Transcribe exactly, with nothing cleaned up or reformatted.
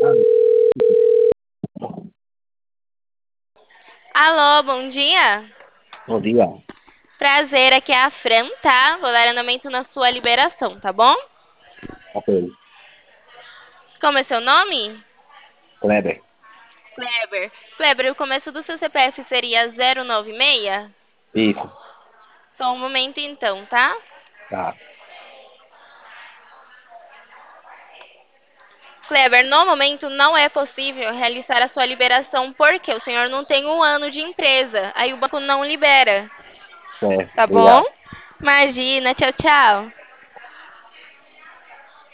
Alô, bom dia. Bom dia. Prazer, aqui é a Fran, tá? Vou dar andamento na sua liberação, tá bom? Ok. Como é seu nome? Kleber. Kleber. Kleber, o começo do seu C P F seria zero nove seis? Isso. Só um momento então, tá? Tá. Kleber, no momento não é possível realizar a sua liberação porque o senhor não tem um ano de empresa. Aí o banco não libera, Certo. tá bom? Obrigado. Imagina, tchau, tchau.